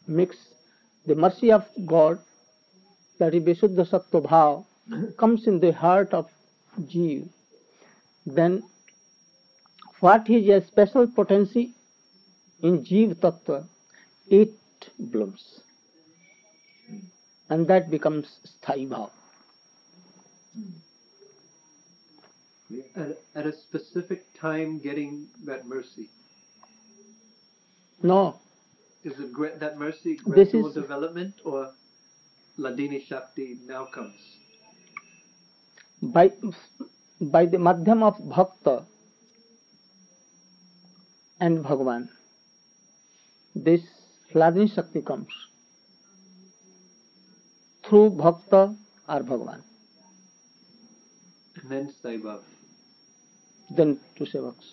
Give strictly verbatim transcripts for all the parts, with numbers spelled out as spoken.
mix, the mercy of God, that is Vishuddha Sattva Bhav, comes in the heart of Jeev, then what is a special potency in Jeev Tattva, it blooms. And that becomes Sthai Bhav. At, at a specific time getting that mercy. No. Is it gra- that mercy This gradual is development, or Ladini Shakti now comes? By, by the madhyam of Bhakta and Bhagavan, this Ladini Shakti comes through Bhakta or Bhagavan. And then Sthai Bhav. Then to Sevaks.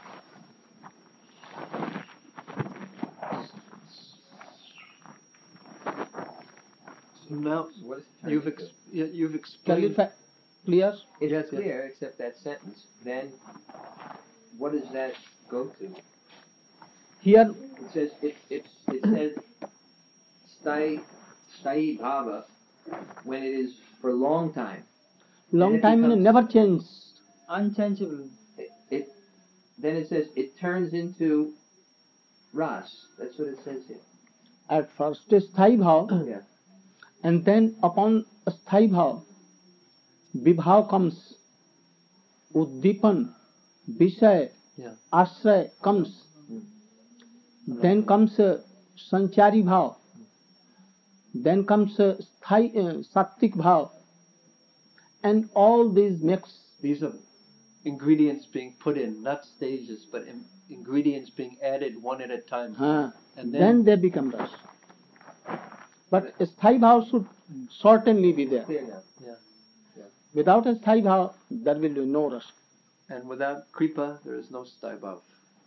So now What is it you've turning ex- to? yeah, you've explained. Clarify, clear? It's Yes, clear, except that sentence. Then, what does that go to? Here, It says it it it says sthai sthai bhava when it is for a long time. long it time becomes- never change. Unchangeable. It, it then it says it turns into ras. That's what it says here. At first is Sthai Bhav, Yeah. and then upon Sthai Bhav, Vibhav comes, Uddipan, Vishay, Yeah. Ashray comes. Then comes uh, Sanchari Bhav. Then comes uh, Sthai, uh, Sattik Bhav. And all these mix. These are ingredients being put in, not stages, but in, ingredients being added one at a time. Uh, And then, then- they become rasa. But Sthai Bhav should certainly be there. Clear now. Yeah. Without a Sthai Bhav, there will be no rasa. And without Kripa, there is no Sthai Bhav.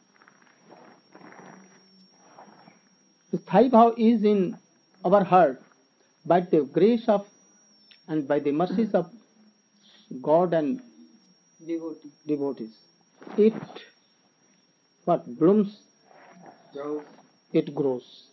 Sthai Bhav is in our heart by the grace of and by the mercies of God and Devotee. devotees. It what blooms, Grows. it grows.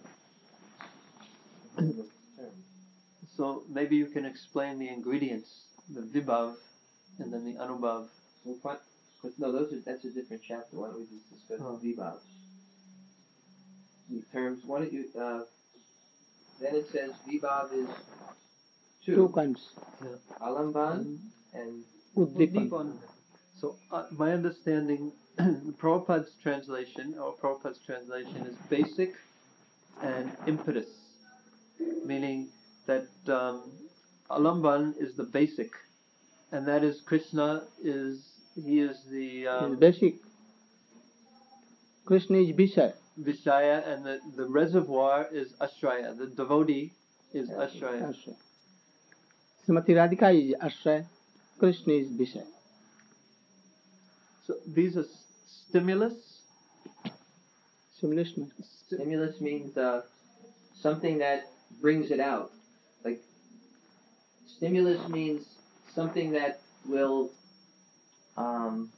So maybe you can explain the ingredients, the Vibhav and then the Anubhav. So what? But no, those are that's a different chapter. Why don't we just discuss Oh. vibhavs? The terms. Why don't you? Uh, then it says vibhav is two. Two kinds. Alamban and Uddipan. Uddipan. So uh, my understanding, Prabhupada's translation, or Prabhupada's translation is basic and impetus, meaning that um, Alamban is the basic, and that is Krishna is, he is the Is um, basic. Krishna is Vishay. Vishaya, and the, the reservoir is Ashraya, the devotee is Ashraya. Ashray. Srimati Radhika is Ashray. Krishna is Vishay. So these are s- stimulus. Stimulus means stimulus means uh, something that brings it out. Like stimulus means something that will um,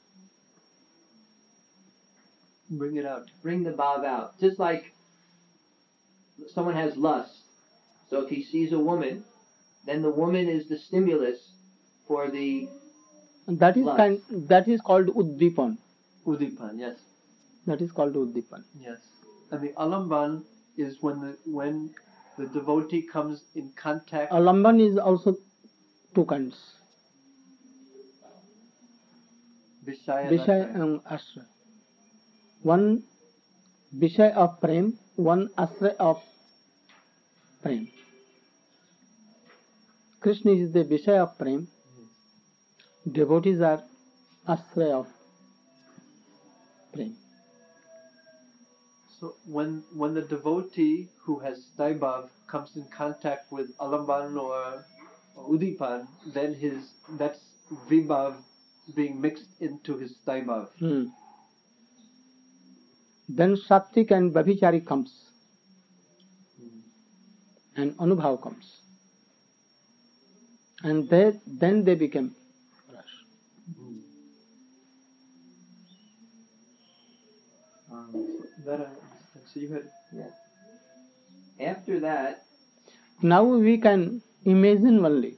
Bring it out. bring the bhav out. Just like someone has lust. So if he sees a woman, then the woman is the stimulus for the that is Lust. kind. That is called Uddipan. Udipan, yes. That is called Uddipan. Yes, and the alamban is when the when the devotee comes in contact. Alamban is also two kinds. Vishaya, Vishay Ashraya. and Ashray. One Vishay of Prem, one Ashray of Prem. Krishna is the Vishay of Prem. Devotees are Ashray of Prem. So when when the devotee who has Staibhav comes in contact with alamban or, or udipan, then his that's vibhav being mixed into his Staibhav. Hmm. Then Sattik and Babhichari comes. And Anubhav comes. And they, then they became Rasa. Um, that I understand. So you had yeah. after that, now we can imagine only.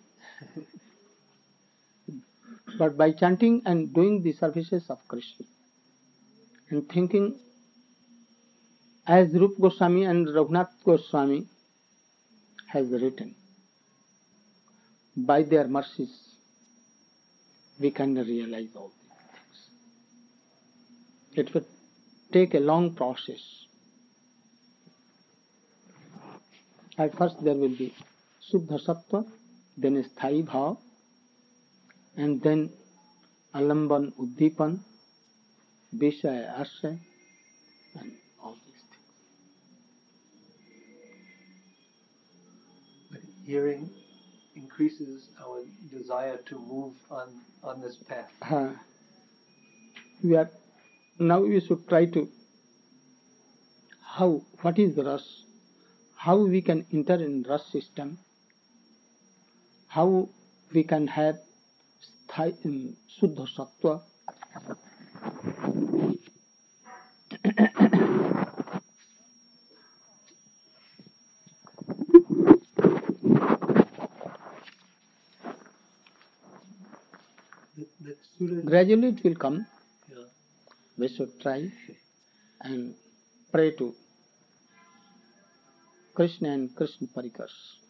But by chanting and doing the services of Krishna and thinking as Rupa Goswami and Raghunath Goswami has written, by their mercies we can realize all these things. It will take a long process. At first there will be Suddha Sattva, then Sthai Bhav, and then Alamban Uddipan, Vishaya Asya, and all these things. But hearing increases our desire to move on, on this path. Uh, we are now we should try to how what is the rasa, how we can enter in rasa system, how we can have sthai, um, Suddha Sattva. The, the student, Gradually it will come. yeah. We should try and pray to Krishna and Krishna Parikars.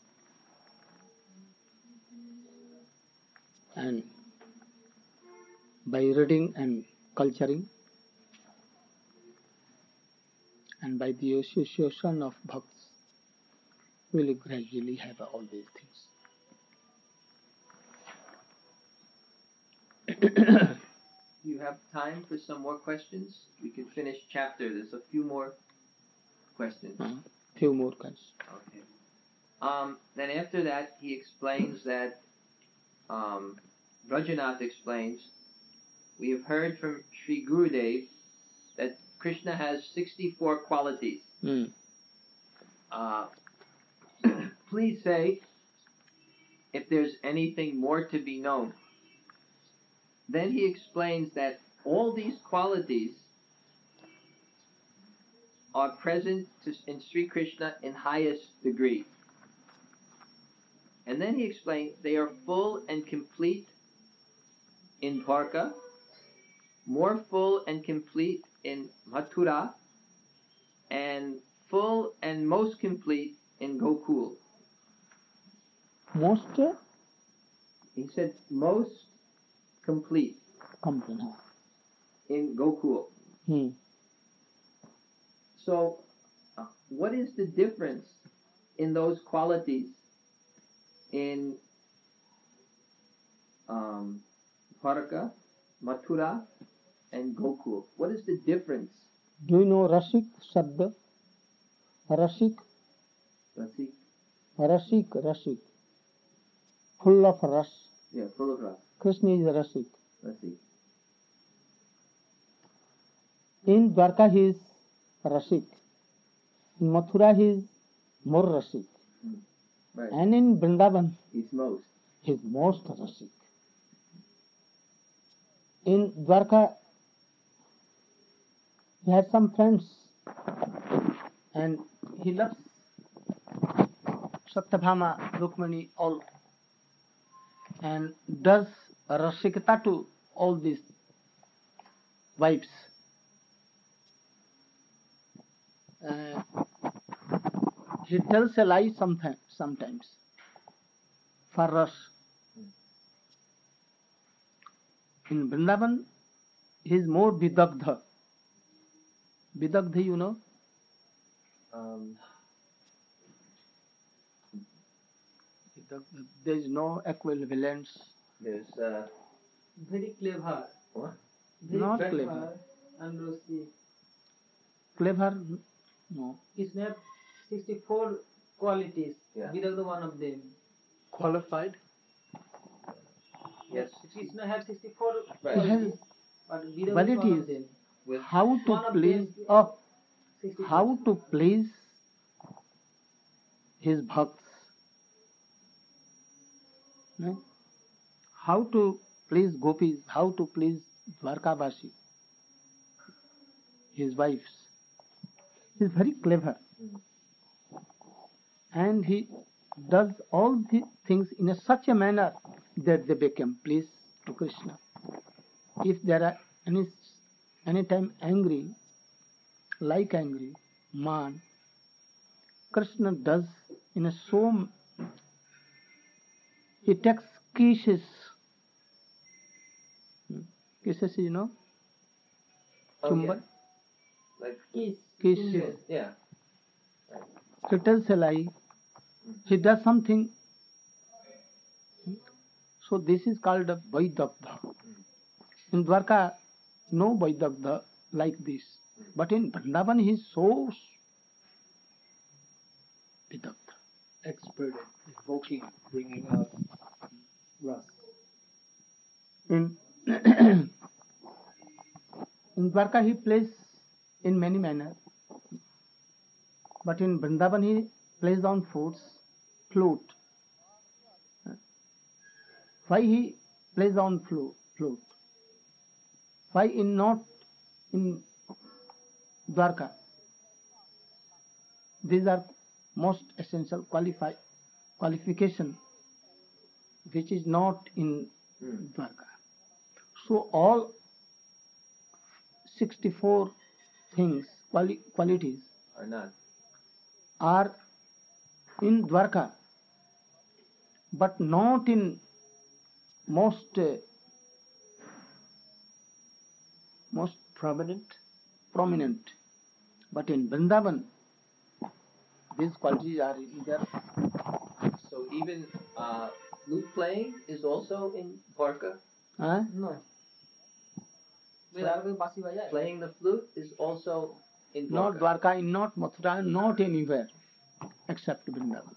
And by reading and culturing and by the association of bhakts, we will gradually have all these things. you have time for some more questions? We can finish chapter. There's a few more questions. Uh, few more questions. Okay. Um, then after that, he explains that, um, Rajanath explains, we have heard from Sri Gurudev that Krishna has sixty-four qualities. Mm. Uh, please say if there's anything more to be known. Then he explains that all these qualities are present to, in Sri Krishna in highest degree. And then he explained they are full and complete in Dwarka, more full and complete in Mathura, and full and most complete in Gokul. Most uh, He said most complete complete. in Gokul. Hmm. So, uh, what is the difference in those qualities in um, Dwarka, Mathura, and Gokul? What is the difference? Do you know Rasik Sabda? Rasik, Let's see. Rasik, Rasik. Full of ras. Yeah, full of ras. Krishna is Rasik. Let's see. In Dwarka he is Rasik. In Mathura he is more Rasik. Right. And in Vrindavan He's most. he is most Rasik. In Dwarka he has some friends and he loves Satyabhama, Rukmani, all, and does Rasikata to all these wives. Uh, he tells a lie sometimes, sometimes for us. In Vrindavan, he is more Vidagdha. Vidagdha, you know? Um, There is no equivalence. there's uh, Very clever. what? Very Not clever. clever. And Rosi. Clever, no. Krishna have sixty-four qualities. Yeah. Without the one of them. Qualified? Yes. Krishna have sixty-four Right. qualities. But without But one it of is them. With how to One of please, them- oh, sixty-four. how to please his bhakts. No? How to please gopis, how to please Dwarkavasi, his wives. He is very clever. and he does all the things in a such a manner that they become pleased to Krishna. If there are any any time angry, like angry man, Krishna does in a so he takes kisses. Kisses, you know? Oh, Chumban. yeah. Like Kiss. Kisses. yeah. He tells a lie. He does something. So this is called a Vaidagdha. In Dwarka, no Vaidagdha like this. But in Vrindavan, he is so Vaidagdha. Expert at evoking, bringing out ras. In, in Dwarka, he plays in many manners. But in Vrindavan, he plays on flutes, flute. Why he plays on flute? flute? Why in not in Dwarka? These are most essential qualify, qualification which is not in Hmm. Dwarka. So all sixty-four things, quali- qualities Or not. are in Dwarka, but not in most uh, most Prominent? prominent. But in Vrindavan, these qualities are in there. So even uh, flute playing is also in Dwarka. Huh? No. Without basi baja. Playing the flute is also in Not Dwarka. Dwarka, not Mathura, not anywhere except Vrindavan.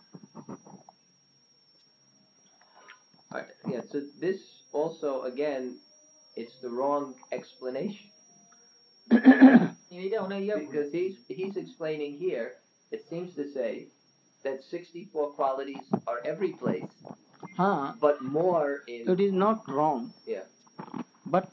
Alright, yeah, so this also, again, it's the wrong explanation. Ini dia ona dia. Because he's, he's explaining here, it seems to say that sixty-four qualities are every place, Huh? but more in... It is not wrong, Yeah. but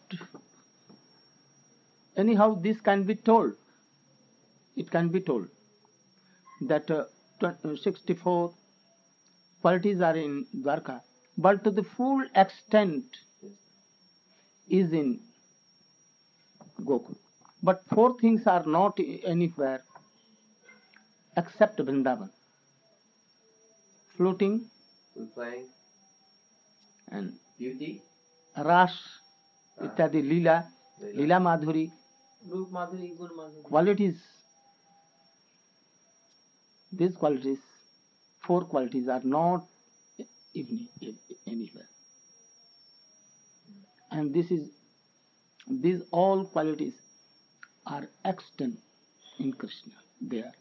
anyhow, this can be told. It can be told that uh, tw- uh, sixty-four qualities are in Dwarka, but to the full extent is in Gokul. But four things are not i- anywhere except Vrindavan. Fluting Flute playing, and beauty, Ras, Ah. ityadi Leela, Leela. Leela Madhuri, Rup madhuri, gun madhuri. qualities. These qualities, four qualities are not in, in, anywhere. And this is, these all qualities are extant in Krishna there.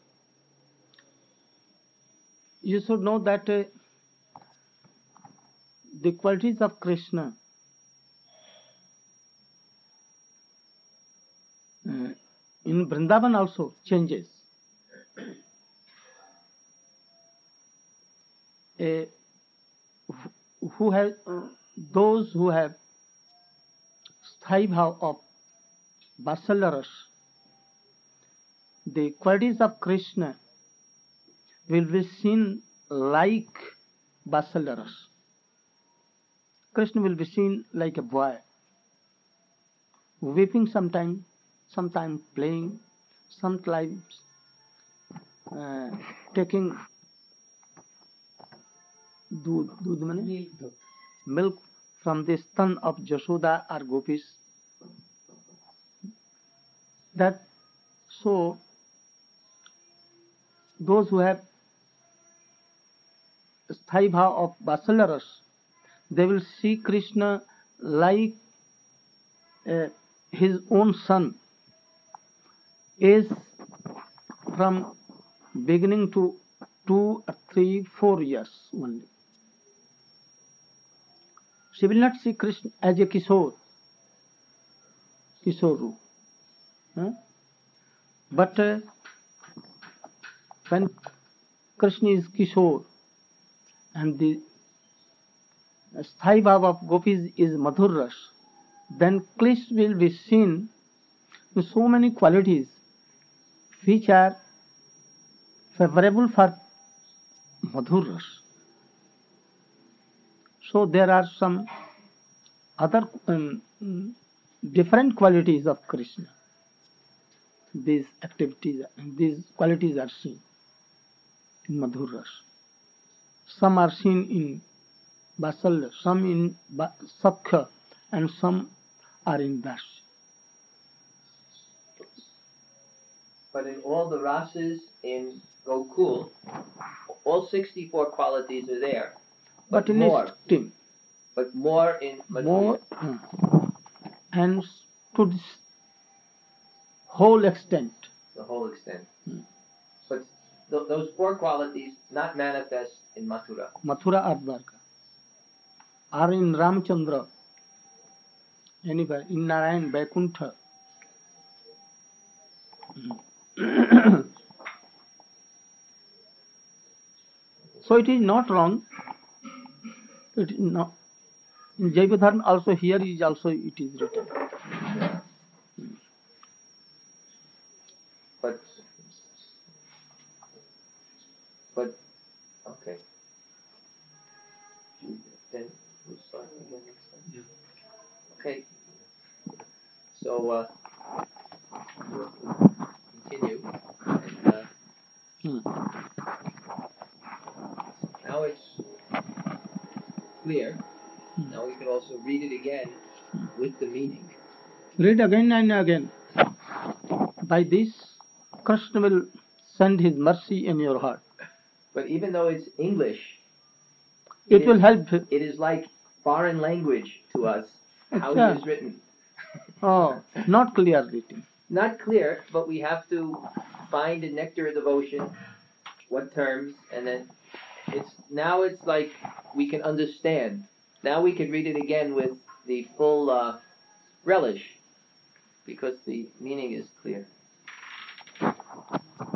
You should know that uh, the qualities of Krishna uh, in Vrindavan also changes. Uh, who have uh, those who have sthai bhav of Vatsalya, the qualities of Krishna will be seen like Vatsalya. Krishna will be seen like a boy, weeping sometimes, sometimes playing, sometimes uh, taking दूध दूध माने milk from the stan of Jashoda or gopis. That so those who have sthai bhav of Vatsalya ras, they will see Krishna like uh, his own son, is from beginning to two, three, four years only. She will not see Krishna as a Kishore, Kishore roop. Huh? But uh, when Krishna is Kishore and the sthai bhav of gopis is Madhur Ras, then Krishna will be seen with so many qualities which are favorable for Madhur Ras. So there are some other um, different qualities of Krishna. These activities, these qualities are seen in Madhur Ras. Some are seen in Vatsalya, some in Sakha, and some are in Das. But in all the rasas in Gokul, all sixty-four qualities are there. But, But in more. extreme, But more in Madhurya. more, uh, and to this whole extent. The whole extent. Hmm. But th- those four qualities not manifest in Mathura. Mathura or Dwarka, or in Ramchandra, anywhere, in Narayan, Vaikuntha. So it is not wrong. It is not. In Jaiva also here is also it is written. But, but, okay. Then we'll start again next time. Yeah. Okay. So, uh, we'll continue. And, uh, Hmm. now it's clear. Now we can also read it again with the meaning. Read again and again. By this, Krishna will send his mercy in your heart. But even though it's English, It, it will is- help. it is like foreign language to us, how Acha. it is written. Oh, not clear written. Not clear, but we have to find in Nectar of Devotion what terms, and then it's now it's like we can understand. Now we can read it again with the full uh, relish, because the meaning is clear.